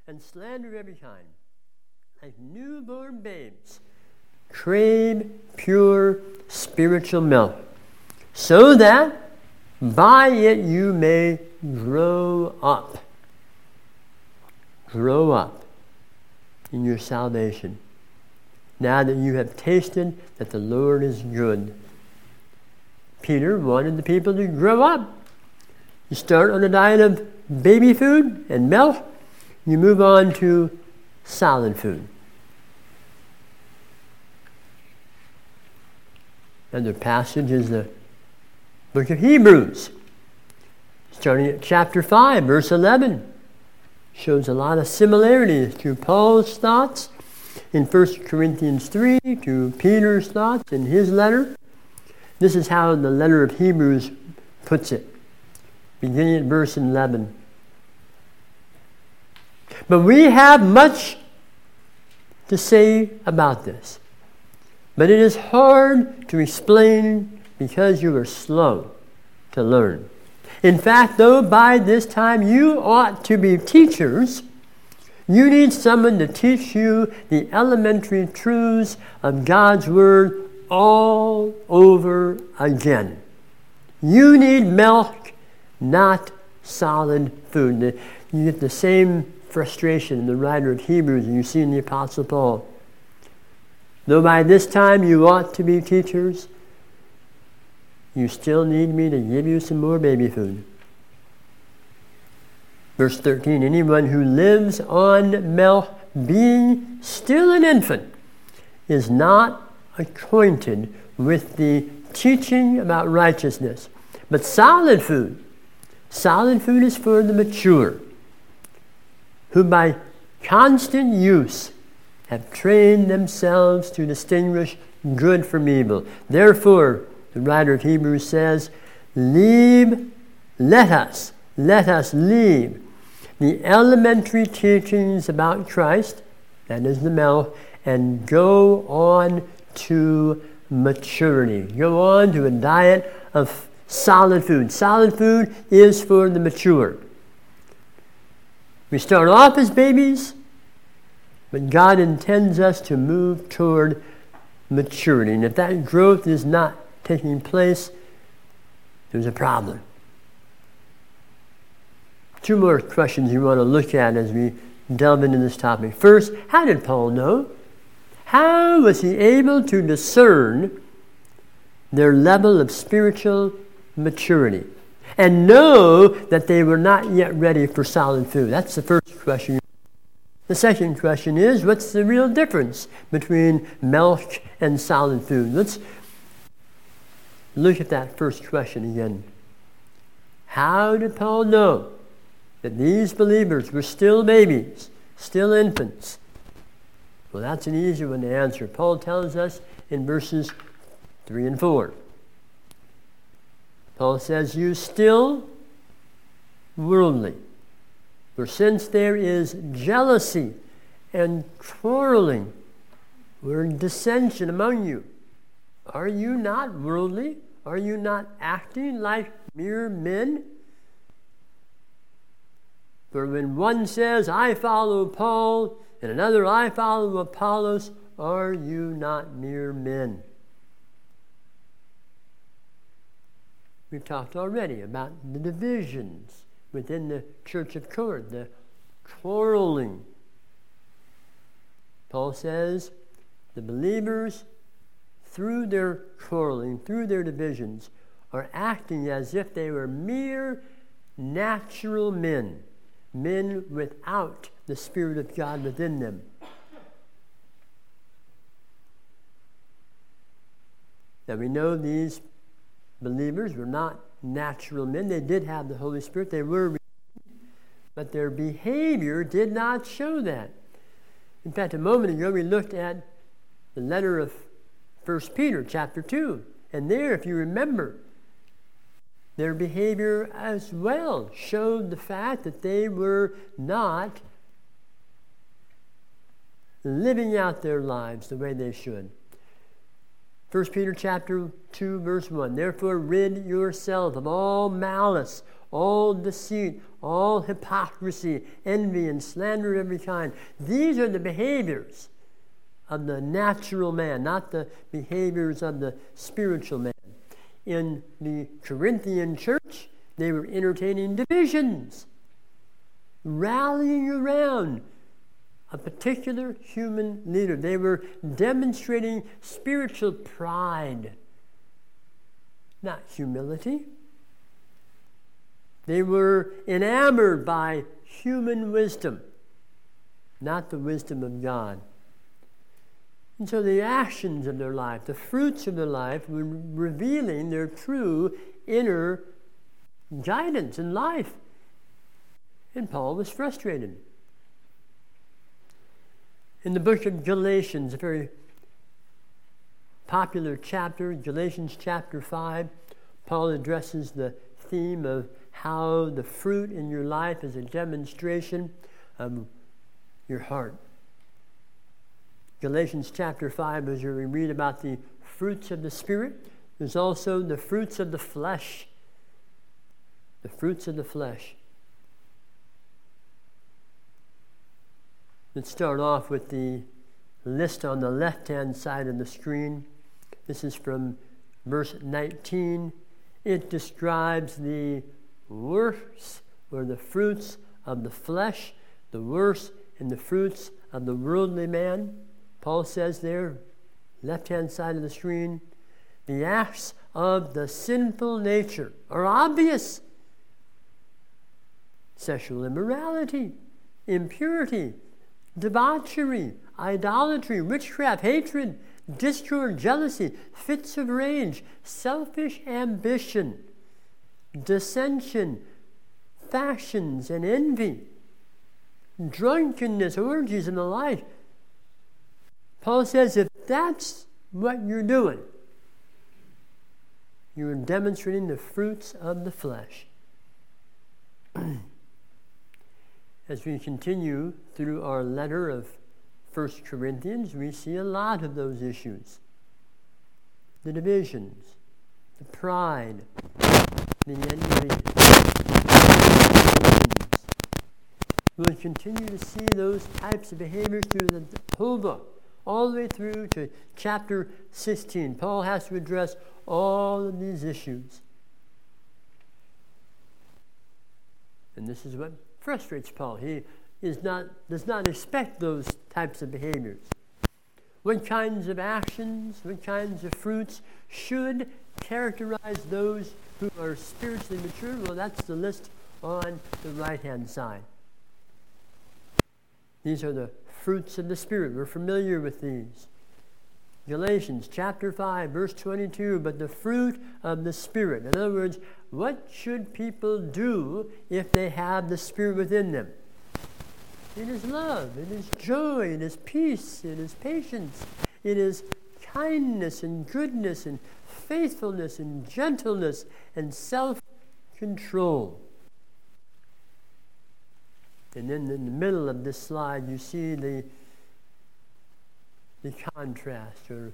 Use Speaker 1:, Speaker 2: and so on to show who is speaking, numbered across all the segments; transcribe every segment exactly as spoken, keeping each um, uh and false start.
Speaker 1: and slander of every kind. Like newborn babes, crave pure spiritual milk, so that by it you may grow up. Grow up in your salvation, now that you have tasted that the Lord is good. Peter wanted the people to grow up. You start on a diet of baby food and milk, you move on to solid food. Another passage is the book of Hebrews, starting at chapter five, verse eleven. Shows a lot of similarities to Paul's thoughts in First Corinthians three, to Peter's thoughts in his letter. This is how the letter of Hebrews puts it, beginning at verse eleven. But we have much to say about this, but it is hard to explain because you are slow to learn. In fact, though by this time you ought to be teachers, you need someone to teach you the elementary truths of God's Word all over again. You need milk, not solid food. You get the same frustration in the writer of Hebrews and you see in the Apostle Paul. Though by this time you ought to be teachers, you still need me to give you some more baby food. Verse thirteen, anyone who lives on milk, being still an infant, is not acquainted with the teaching about righteousness. But solid food, solid food is for the mature, who by constant use have trained themselves to distinguish good from evil. Therefore, the writer of Hebrews says, leave, let us, let us leave the elementary teachings about Christ, that is the milk, and go on to maturity. Go on to a diet of solid food. Solid food is for the mature. We start off as babies, but God intends us to move toward maturity. And if that growth is not taking place, there's a problem. Two more questions you want to look at as we delve into this topic. First, how did Paul know? How was he able to discern their level of spiritual maturity and know that they were not yet ready for solid food? That's the first question. The second question is, what's the real difference between milk and solid food? Let's look at that first question again. How did Paul know that these believers were still babies, still infants? Well, that's an easy one to answer. Paul tells us in verses three and four. Paul says, you still worldly. For since there is jealousy and quarreling, or dissension among you, are you not worldly? Are you not acting like mere men? For when one says, I follow Paul, and another, I follow Apollos, are you not mere men? We've talked already about the divisions within the church of Corinth, the quarreling. Paul says the believers, through their quarreling, through their divisions, are acting as if they were mere natural men, men without the Spirit of God within them. Now we know these believers were not natural men. They did have the Holy Spirit. They were, but their behavior did not show that. In fact, a moment ago we looked at the letter of First Peter chapter two. And there, if you remember, their behavior as well showed the fact that they were not living out their lives the way they should. First Peter chapter two, verse one. Therefore rid yourself of all malice, all deceit, all hypocrisy, envy, and slander of every kind. These are the behaviors of the natural man, not the behaviors of the spiritual man. In the Corinthian church, they were entertaining divisions, rallying around a particular human leader. They were demonstrating spiritual pride, not humility. They were enamored by human wisdom, not the wisdom of God. And so the actions of their life, the fruits of their life, were revealing their true inner guidance in life. And Paul was frustrated. In the book of Galatians, a very popular chapter, Galatians chapter five, Paul addresses the theme of how the fruit in your life is a demonstration of your heart. Galatians chapter five, as we read about the fruits of the Spirit, there's also the fruits of the flesh. The fruits of the flesh. Let's start off with the list on the left-hand side of the screen. This is from verse nineteen. It describes the works or the fruits of the flesh, the works and the fruits of the worldly man. Paul says there, left-hand side of the screen, the acts of the sinful nature are obvious. Sexual immorality, impurity, debauchery, idolatry, witchcraft, hatred, discord, jealousy, fits of rage, selfish ambition, dissension, factions, and envy, drunkenness, orgies, and the like. Paul says if that's what you're doing, you're demonstrating the fruits of the flesh. As we continue through our letter of First Corinthians, we see a lot of those issues. The divisions, the pride, the envy. We'll continue to see those types of behaviors through the whole book, all the way through to chapter sixteen. Paul has to address all of these issues. And this is what frustrates Paul. He is not does not expect those types of behaviors. What kinds of actions, what kinds of fruits should characterize those who are spiritually mature? Well, that's the list on the right-hand side. These are the fruits of the Spirit. We're familiar with these. Galatians chapter five, verse twenty-two, but the fruit of the Spirit. In other words, what should people do if they have the Spirit within them? It is love, it is joy, it is peace, it is patience, it is kindness and goodness and faithfulness and gentleness and self-control. And then in the middle of this slide, you see the, the contrast or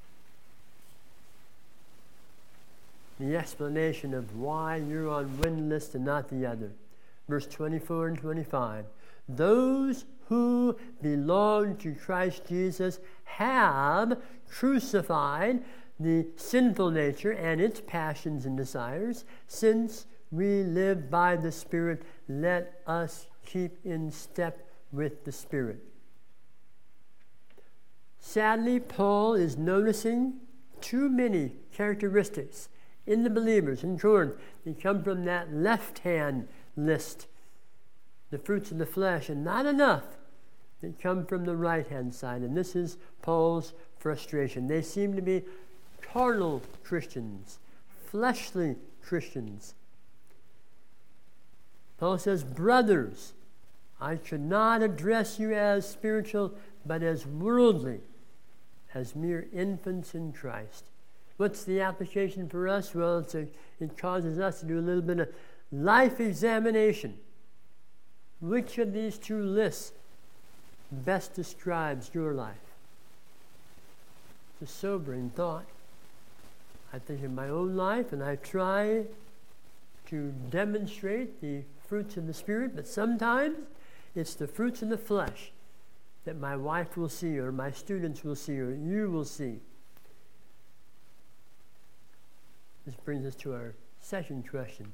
Speaker 1: the explanation of why you're on one list and not the other. Verse twenty-four and twenty-five. Those who belong to Christ Jesus have crucified the sinful nature and its passions and desires. Since we live by the Spirit, let us keep in step with the Spirit. Sadly, Paul is noticing too many characteristics in the believers in Corinth. They come from that left-hand list, the fruits of the flesh, and not enough that come from the right-hand side. And this is Paul's frustration. They seem to be carnal Christians, fleshly Christians. Paul says, brothers, I should not address you as spiritual, but as worldly, as mere infants in Christ. What's the application for us? Well, it's a, it causes us to do a little bit of life examination. Which of these two lists best describes your life? It's a sobering thought. I think of my own life, and I try to demonstrate the fruits of the Spirit, but sometimes it's the fruits of the flesh that my wife will see, or my students will see, or you will see. This brings us to our second question.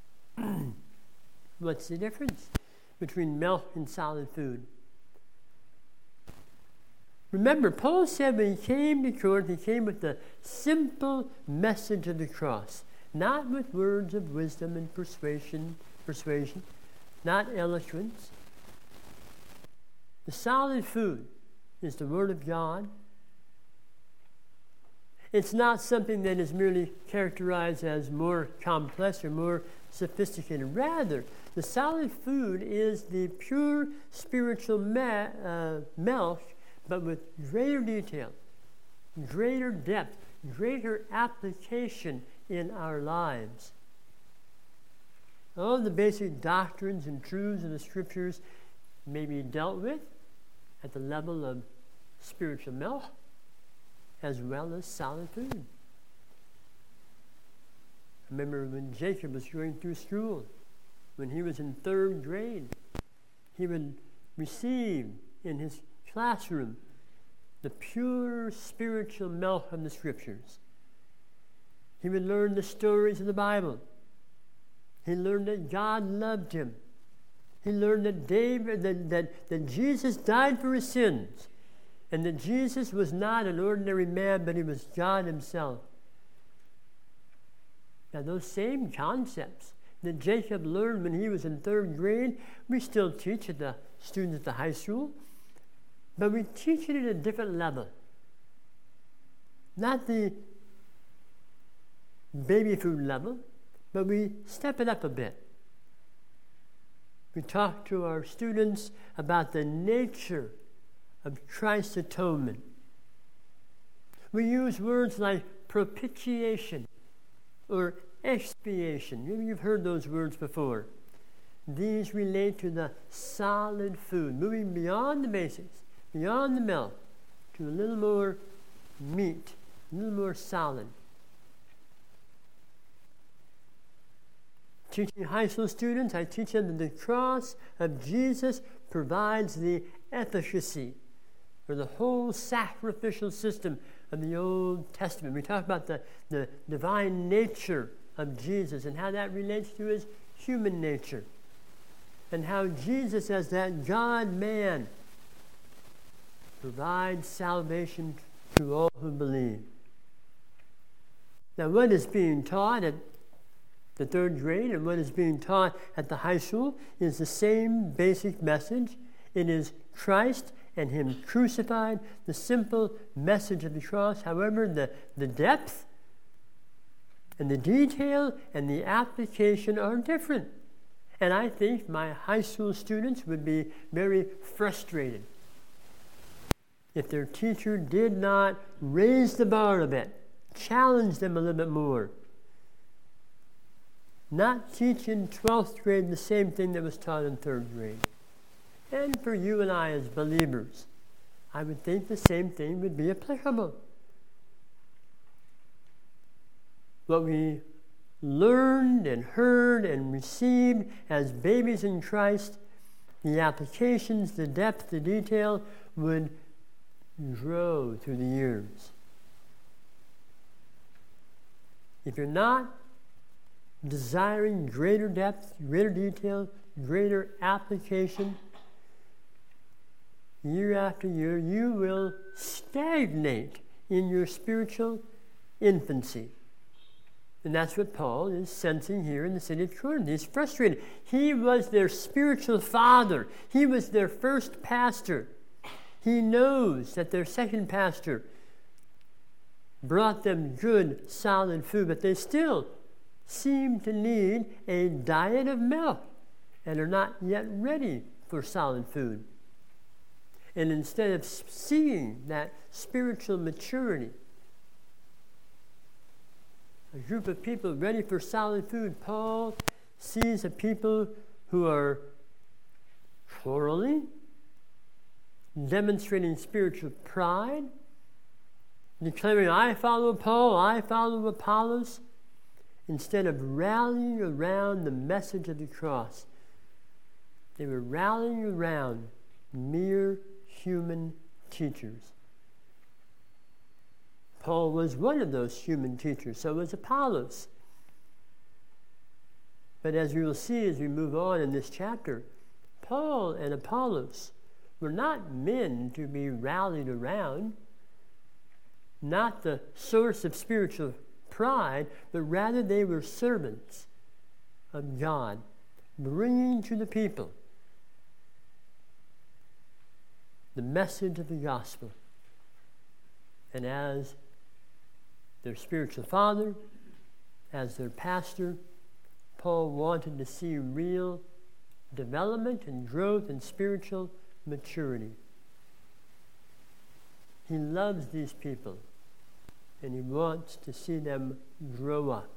Speaker 1: What's the difference between milk and solid food? Remember, Paul said when he came to Corinth, he came with the simple message of the cross, not with words of wisdom and persuasion, persuasion, not eloquence. The solid food is the Word of God. It's not something that is merely characterized as more complex or more sophisticated. Rather, the solid food is the pure spiritual me- uh, milk, but with greater detail, greater depth, greater application in our lives. All the basic doctrines and truths of the Scriptures may be dealt with at the level of spiritual milk as well as solid food. I remember when Jacob was going through school, when he was in third grade, he would receive in his classroom the pure spiritual milk of the Scriptures. He would learn the stories of the Bible. He learned that God loved him. He learned that David, that, that, that Jesus died for his sins, and that Jesus was not an ordinary man, but he was God himself. Now, those same concepts that Jacob learned when he was in third grade, we still teach at the students at the high school, but we teach it at a different level. Not the baby food level, but we step it up a bit. We talk to our students about the nature of Christ's atonement. We use words like propitiation or expiation. Maybe you've heard those words before. These relate to the solid food, moving beyond the basics, beyond the milk, to a little more meat, a little more solid. Teaching high school students, I teach them that the cross of Jesus provides the efficacy for the whole sacrificial system of the Old Testament. We talk about the, the divine nature of Jesus and how that relates to his human nature, and how Jesus, as that God-man, provides salvation to all who believe. Now, what is being taught at the third grade and what is being taught at the high school is the same basic message. It is Christ and him crucified, the simple message of the cross. However, the, the depth and the detail and the application are different. And I think my high school students would be very frustrated if their teacher did not raise the bar a bit, challenge them a little bit more. Not teach in twelfth grade the same thing that was taught in third grade. And for you and I as believers, I would think the same thing would be applicable. What we learned and heard and received as babies in Christ, the applications, the depth, the detail would grow through the years. If you're not desiring greater depth, greater detail, greater application, year after year, you will stagnate in your spiritual infancy. And that's what Paul is sensing here in the city of Corinth. He's frustrated. He was their spiritual father. He was their first pastor. He knows that their second pastor brought them good, solid food, but they still seem to need a diet of milk and are not yet ready for solid food. And instead of seeing that spiritual maturity, a group of people ready for solid food, Paul sees a people who are quarreling, demonstrating spiritual pride, declaring, I follow Paul, I follow Apollos, instead of rallying around the message of the cross, they were rallying around mere human teachers. Paul was one of those human teachers, so was Apollos. But as we will see as we move on in this chapter, Paul and Apollos were not men to be rallied around, not the source of spiritual pride, but rather they were servants of God, bringing to the people the message of the gospel. And as their spiritual father, as their pastor, Paul wanted to see real development and growth in spiritual maturity. He loves these people, and he wants to see them grow up.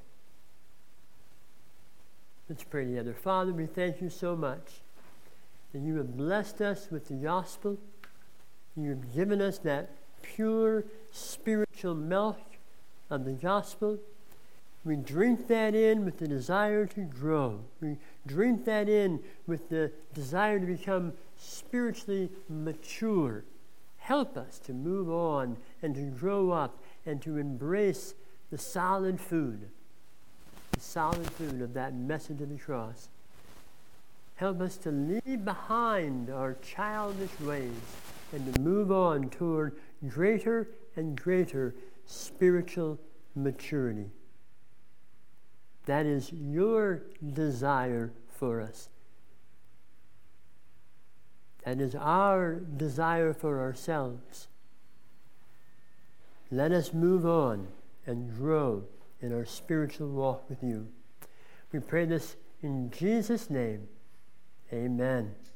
Speaker 1: Let's pray together. Father, we thank you so much that you have blessed us with the gospel. You have given us that pure spiritual milk of the gospel. We drink that in with the desire to grow. We drink that in with the desire to become spiritually mature. Help us to move on and to grow up and to embrace the solid food, the solid food of that message of the cross. Help us to leave behind our childish ways and to move on toward greater and greater spiritual maturity. That is your desire for us. That is our desire for ourselves. Let us move on and grow in our spiritual walk with you. We pray this in Jesus' name. Amen.